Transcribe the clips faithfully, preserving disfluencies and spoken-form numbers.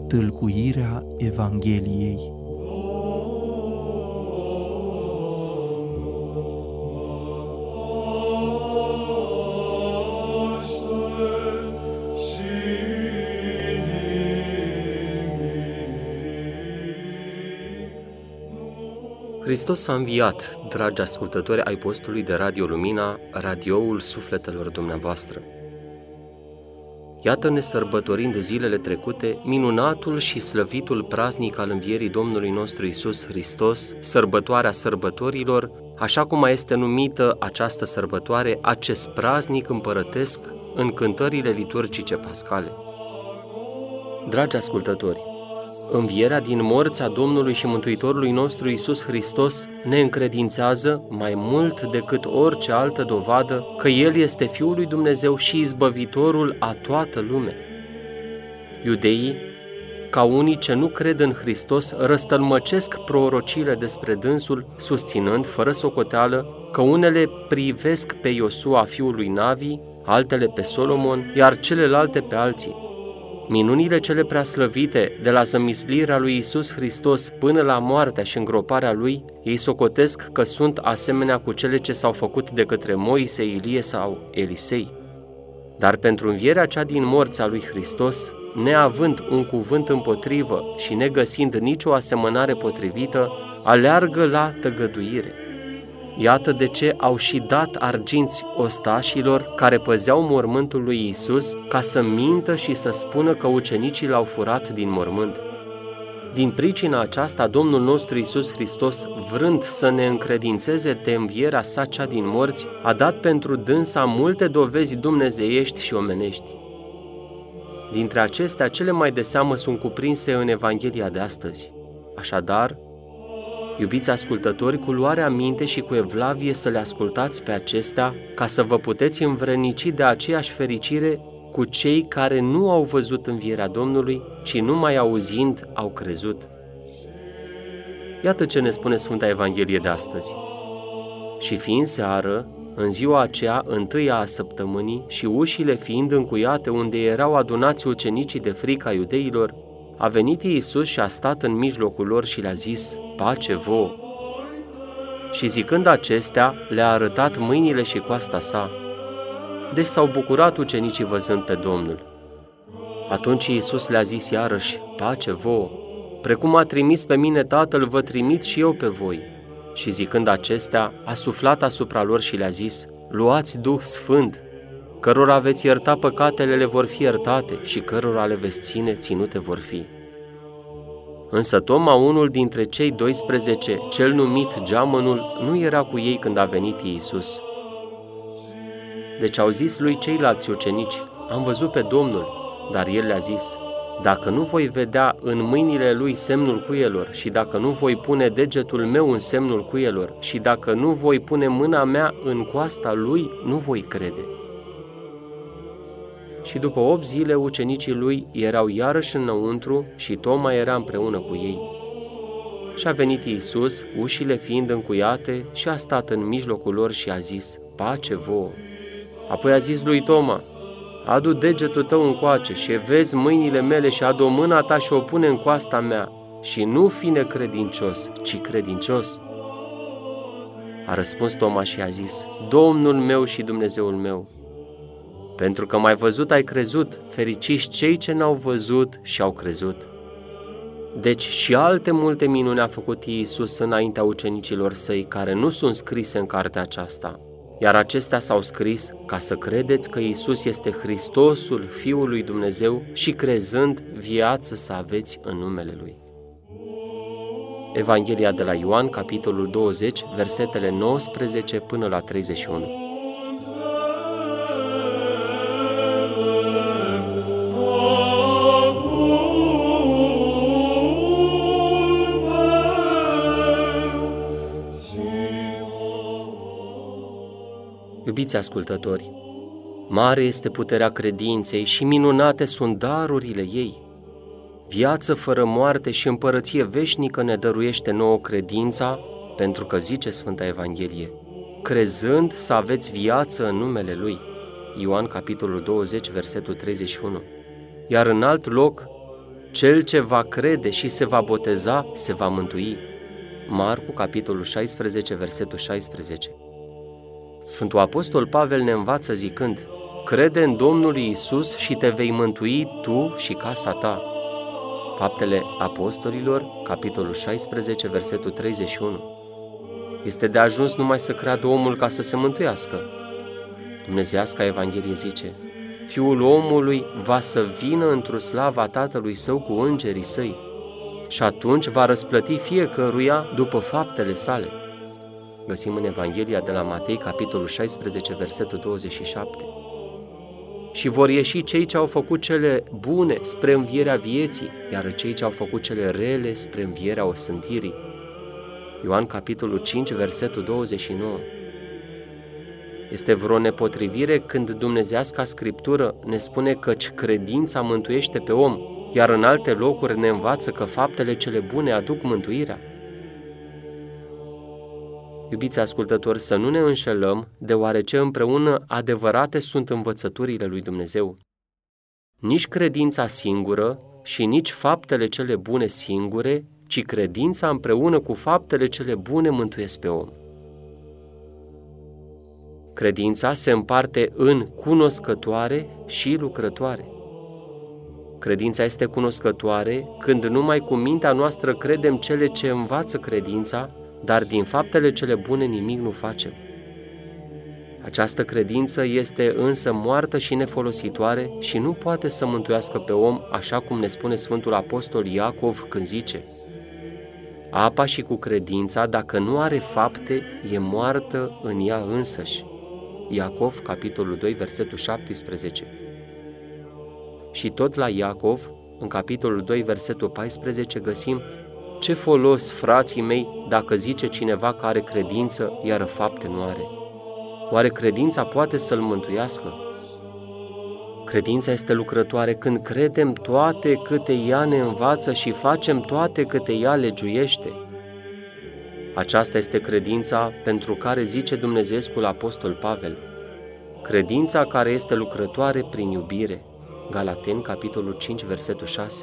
tâlcuirea Evangheliei. Hristos a înviat, dragi ascultători ai postului de Radio Lumina, radioul sufletelor dumneavoastră. Iată-ne sărbătorind zilele trecute minunatul și slăvitul praznic al învierii Domnului nostru Iisus Hristos, sărbătoarea sărbătorilor, așa cum mai este numită această sărbătoare, acest praznic împărătesc în cântările liturgice pascale. Dragi ascultători, învierea din morți a Domnului și Mântuitorului nostru Iisus Hristos ne încredințează mai mult decât orice altă dovadă că El este Fiul lui Dumnezeu și izbăvitorul a toată lumea. Iudeii, ca unii ce nu cred în Hristos, răstălmăcesc prorociile despre dânsul, susținând, fără socoteală, că unele privesc pe Iosua, fiul lui Navi, altele pe Solomon, iar celelalte pe alții. Minunile cele preaslăvite, de la zămislirea lui Iisus Hristos până la moartea și îngroparea Lui, ei socotesc că sunt asemenea cu cele ce s-au făcut de către Moise, Ilie sau Elisei. Dar pentru învierea cea din morți a lui Hristos, neavând un cuvânt împotrivă și negăsind nicio asemănare potrivită, aleargă la tăgăduire. Iată de ce au și dat arginți ostașilor care păzeau mormântul lui Iisus ca să mintă și să spună că ucenicii l-au furat din mormânt. Din pricina aceasta, Domnul nostru Iisus Hristos, vrând să ne încredințeze de învierea sa cea din morți, a dat pentru dânsa multe dovezi dumnezeiești și omenești. Dintre acestea, cele mai de seamă sunt cuprinse în Evanghelia de astăzi. Așadar, iubiți ascultători, cu luarea minte și cu evlavie să le ascultați pe acestea, ca să vă puteți învrednici de aceeași fericire cu cei care nu au văzut învierea Domnului, ci numai auzind au crezut. Iată ce ne spune Sfânta Evanghelie de astăzi. Și fiind seară, în ziua aceea, întâia a săptămânii, și ușile fiind încuiate unde erau adunați ucenicii de frica iudeilor, a venit Iisus și a stat în mijlocul lor și le-a zis: pace vouă! Și zicând acestea, le-a arătat mâinile și coasta sa. Deci s-au bucurat ucenicii văzând pe Domnul. Atunci Iisus le-a zis iarăși: pace vouă! Precum a trimis pe mine Tatăl, vă trimit și eu pe voi. Și zicând acestea, a suflat asupra lor și le-a zis: luați Duh Sfânt! Cărora veți ierta păcatele le vor fi iertate și cărora le veți ține ținute vor fi. Însă Toma, unul dintre cei doisprezece, cel numit Geamănul, nu era cu ei când a venit Iisus. Deci au zis lui ceilalți ucenici: am văzut pe Domnul, dar el le-a zis: dacă nu voi vedea în mâinile lui semnul cuielor și dacă nu voi pune degetul meu în semnul cuielor și dacă nu voi pune mâna mea în coasta lui, nu voi crede. Și după opt zile, ucenicii lui erau iarăși înăuntru și Toma era împreună cu ei. Și a venit Iisus, ușile fiind încuiate, și a stat în mijlocul lor și a zis: pace vouă! Apoi a zis lui Toma: adu degetul tău încoace și vezi mâinile mele și adu mâna ta și o pune în coasta mea și nu fi necredincios, ci credincios. A răspuns Toma și a zis: Domnul meu și Dumnezeul meu! Pentru că m-ai văzut, ai crezut, fericiți cei ce n-au văzut și au crezut. Deci și alte multe minuni a făcut Iisus înaintea ucenicilor săi, care nu sunt scrise în cartea aceasta, iar acestea s-au scris ca să credeți că Iisus este Hristosul, Fiul lui Dumnezeu, și crezând, viață să aveți în numele Lui. Evanghelia de la Ioan, capitolul douăzeci, versetele nouăsprezece până la treizeci și unu. Iubiți ascultători, mare este puterea credinței și minunate sunt darurile ei. Viață fără moarte și împărăție veșnică ne dăruiește nouă credința, pentru că zice Sfânta Evanghelie: crezând să aveți viață în numele Lui. Ioan capitolul douăzeci, versetul treizeci și unu. Iar în alt loc, cel ce va crede și se va boteza, se va mântui. Marcu, capitolul șaisprezece, versetul șaisprezece. Sfântul Apostol Pavel ne învață zicând: crede în Domnul Iisus și te vei mântui tu și casa ta. Faptele Apostolilor, capitolul șaisprezece, versetul treizeci și unu. Este de ajuns numai să creadă omul ca să se mântuiască. Dumnezeiasca Evanghelie zice: Fiul omului va să vină într-o slava Tatălui Său cu îngerii Săi și atunci va răsplăti fiecăruia după faptele sale. Găsim în Evanghelia de la Matei, capitolul șaisprezece, versetul douăzeci și șapte. Și vor ieși cei ce au făcut cele bune spre învierea vieții, iar cei ce au făcut cele rele spre învierea osândirii. Ioan, capitolul cinci, versetul douăzeci și nouă. Este vreo nepotrivire când dumnezeiasca Scriptură ne spune căci credința mântuiește pe om, iar în alte locuri ne învață că faptele cele bune aduc mântuirea? Iubiți ascultători, să nu ne înșelăm, deoarece împreună adevărate sunt învățăturile lui Dumnezeu. Nici credința singură și nici faptele cele bune singure, ci credința împreună cu faptele cele bune mântuiesc pe om. Credința se împarte în cunoscătoare și lucrătoare. Credința este cunoscătoare când numai cu mintea noastră credem cele ce învață credința, dar din faptele cele bune nimic nu facem. Această credință este însă moartă și nefolositoare și nu poate să mântuiască pe om, așa cum ne spune Sfântul Apostol Iacov când zice: apa și cu credința, dacă nu are fapte, e moartă în ea însăși. Iacov, capitolul doi, versetul șaptesprezece. Și tot la Iacov, în capitolul doi, versetul paisprezece, găsim: ce folos, frații mei, dacă zice cineva că are credință, iar fapte nu are? Oare credința poate să-l mântuiască? Credința este lucrătoare când credem toate câte ea ne învață și facem toate câte ea legiuiește. Aceasta este credința pentru care zice Dumnezeescul Apostol Pavel: credința care este lucrătoare prin iubire. Galateni, capitolul cinci, versetul șase.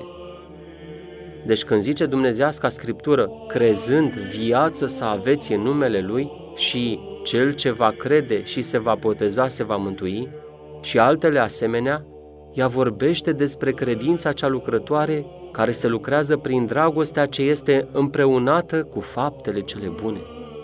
Deci când zice dumnezeiasca Scriptură, crezând viață să aveți în numele Lui și cel ce va crede și se va boteza se va mântui, și altele asemenea, ea vorbește despre credința cea lucrătoare care se lucrează prin dragostea ce este împreunată cu faptele cele bune.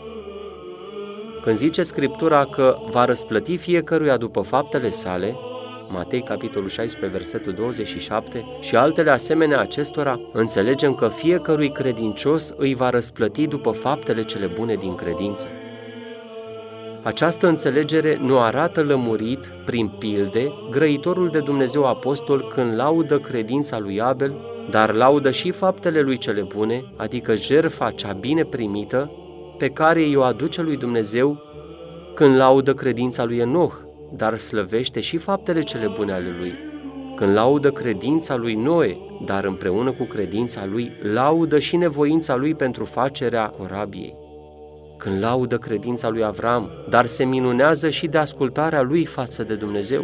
Când zice Scriptura că va răsplăti fiecăruia după faptele sale, Matei, capitolul șaisprezece, versetul douăzeci și șapte, și altele asemenea acestora, înțelegem că fiecărui credincios îi va răsplăti după faptele cele bune din credință. Această înțelegere nu arată lămurit, prin pilde, grăitorul de Dumnezeu apostol când laudă credința lui Abel, dar laudă și faptele lui cele bune, adică jertfa cea bine primită, pe care i-o aduce lui Dumnezeu, când laudă credința lui Enoch, dar slăvește și faptele cele bune ale lui. Când laudă credința lui Noe, dar împreună cu credința lui, laudă și nevoința lui pentru facerea corabiei. Când laudă credința lui Avram, dar se minunează și de ascultarea lui față de Dumnezeu.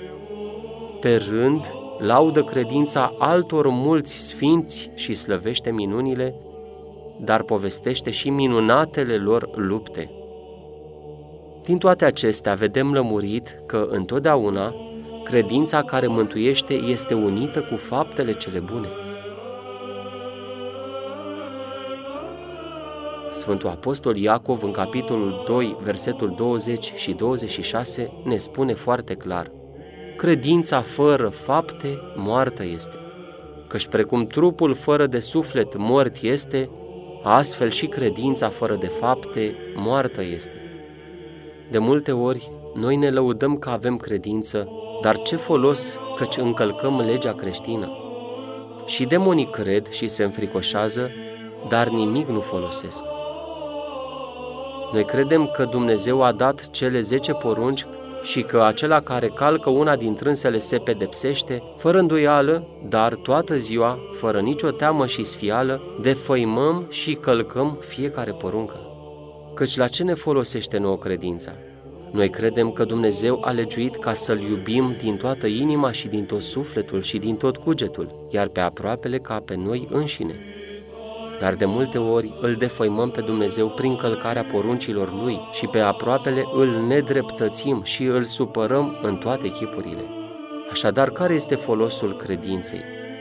Pe rând, laudă credința altor mulți sfinți și slăvește minunile, dar povestește și minunatele lor lupte. Din toate acestea vedem lămurit că întotdeauna credința care mântuiește este unită cu faptele cele bune. Sfântul Apostol Iacov, în capitolul doi, versetul douăzeci și douăzeci și șase, ne spune foarte clar: credința fără fapte moartă este, căci precum trupul fără de suflet mort este, astfel și credința fără de fapte moartă este. De multe ori, noi ne lăudăm că avem credință, dar ce folos căci încălcăm legea creștină? Și demonii cred și se înfricoșează, dar nimic nu folosesc. Noi credem că Dumnezeu a dat cele zece porunci și că acela care calcă una din trânsele se pedepsește, fără îndoială, dar toată ziua, fără nicio teamă și sfială, defăimăm și călcăm fiecare poruncă. Căci la ce ne folosește nouă credința? Noi credem că Dumnezeu a legiuit ca să-L iubim din toată inima și din tot sufletul și din tot cugetul, iar pe aproapele ca pe noi înșine. Dar de multe ori îl defăimăm pe Dumnezeu prin călcarea poruncilor Lui și pe aproapele îl nedreptățim și îl supărăm în toate chipurile. Așadar, care este folosul credinței?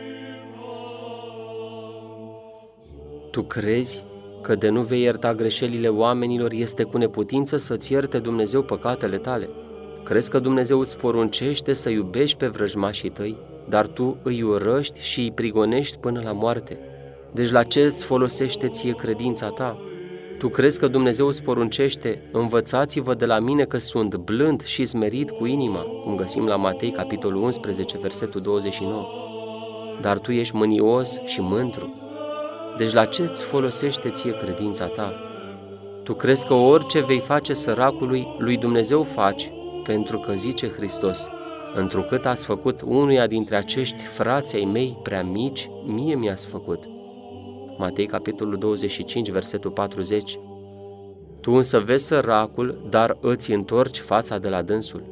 Tu crezi că de nu vei ierta greșelile oamenilor este cu neputință să-ți ierte Dumnezeu păcatele tale? Crezi că Dumnezeu îți poruncește să iubești pe vrăjmașii tăi, dar tu îi urăști și îi prigonești până la moarte? Deci la ce îți folosește ție credința ta? Tu crezi că Dumnezeu îți poruncește: învățați-vă de la mine că sunt blând și smerit cu inima, cum găsim la Matei, capitolul unsprezece, versetul douăzeci și nouă. Dar tu ești mânios și mândru. Deci la ce îți folosește ție credința ta? Tu crezi că orice vei face săracului, lui Dumnezeu faci, pentru că zice Hristos: întrucât ați făcut unuia dintre acești frați ai mei prea mici, mie mi-ați făcut. Matei, capitolul douăzeci și cinci, versetul patruzeci. Tu însă vezi săracul, dar îți întorci fața de la dânsul.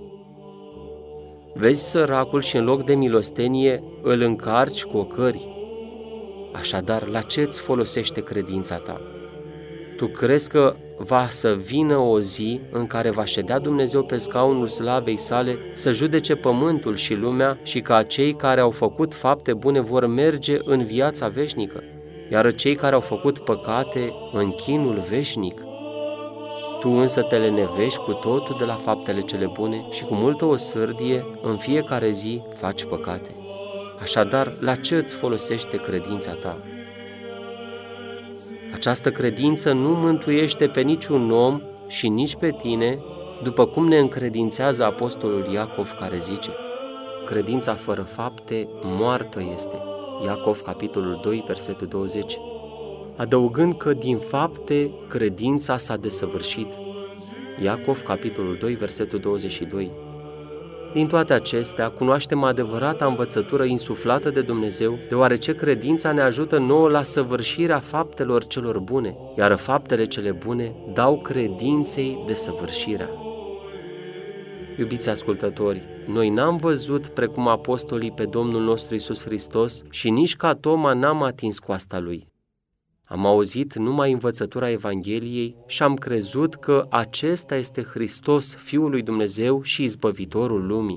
Vezi săracul și în loc de milostenie îl încarci cu ocări. Așadar, la ce îți folosește credința ta? Tu crezi că va să vină o zi în care va ședea Dumnezeu pe scaunul slavei sale să judece pământul și lumea și că acei care au făcut fapte bune vor merge în viața veșnică, iar cei care au făcut păcate în chinul veșnic? Tu însă te lenevești cu totul de la faptele cele bune și cu multă osârdie în fiecare zi faci păcate. Așadar, la ce îți folosește credința ta? Această credință nu mântuiește pe niciun om și nici pe tine, după cum ne încredințează apostolul Iacov, care zice: credința fără fapte moartă este. Iacov, capitolul doi, versetul douăzeci, adăugând că din fapte credința s-a desăvârșit. Iacov, capitolul doi, versetul douăzeci și doi. Din toate acestea, cunoaștem adevărata învățătură insuflată de Dumnezeu, deoarece credința ne ajută nouă la săvârșirea faptelor celor bune, iar faptele cele bune dau credinței desăvârșirea. Iubiți ascultători, noi n-am văzut precum apostolii pe Domnul nostru Iisus Hristos și nici ca Toma n-am atins coasta Lui. Am auzit numai învățătura Evangheliei și am crezut că acesta este Hristos, Fiul lui Dumnezeu și Izbăvitorul lumii.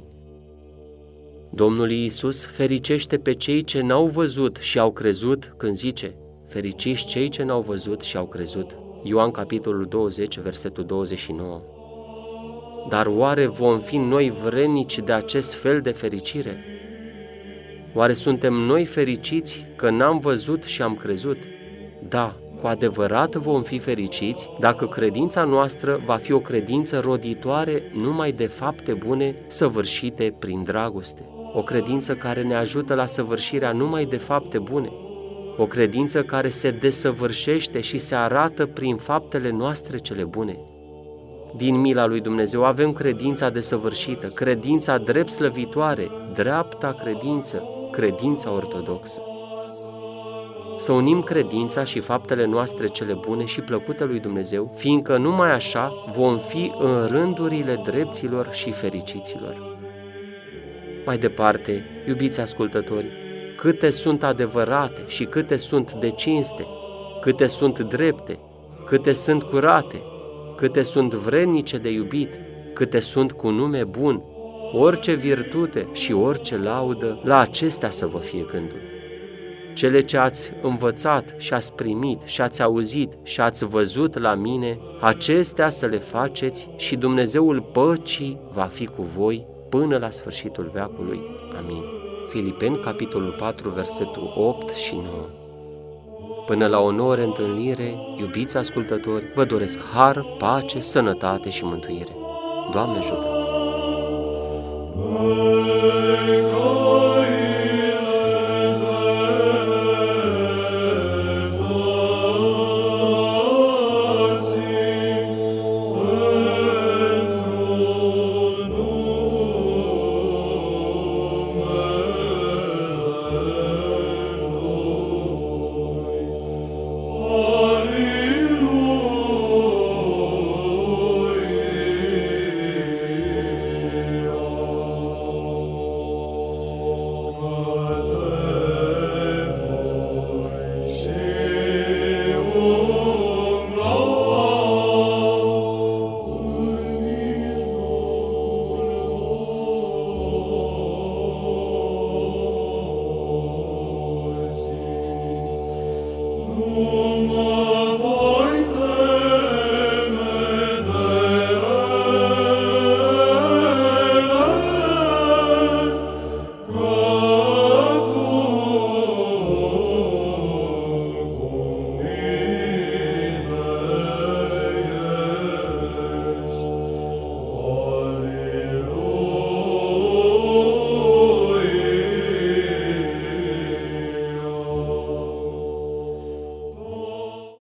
Domnul Iisus fericește pe cei ce n-au văzut și au crezut când zice: fericiți cei ce n-au văzut și au crezut. Ioan, capitolul douăzeci, versetul douăzeci și nouă. Dar oare vom fi noi vrednici de acest fel de fericire? Oare suntem noi fericiți că n-am văzut și am crezut? Da, cu adevărat vom fi fericiți dacă credința noastră va fi o credință roditoare numai de fapte bune săvârșite prin dragoste. O credință care ne ajută la săvârșirea numai de fapte bune. O credință care se desăvârșește și se arată prin faptele noastre cele bune. Din mila lui Dumnezeu avem credința desăvârșită, credința drept slăvitoare, dreapta credință, credința ortodoxă. Să unim credința și faptele noastre cele bune și plăcute lui Dumnezeu, fiindcă numai așa vom fi în rândurile drepților și fericiților. Mai departe, iubiți ascultători, câte sunt adevărate și câte sunt de cinste, câte sunt drepte, câte sunt curate, câte sunt vrednice de iubit, câte sunt cu nume bun, orice virtute și orice laudă, la acestea să vă fie gândul. Cele ce ați învățat și ați primit și ați auzit și ați văzut la mine, acestea să le faceți și Dumnezeul păcii va fi cu voi până la sfârșitul veacului. Amin. Filipeni, capitolul patru, versetul opt și nouă. Până la o nouă reîntâlnire, iubiți ascultători, vă doresc har, pace, sănătate și mântuire. Doamne ajută!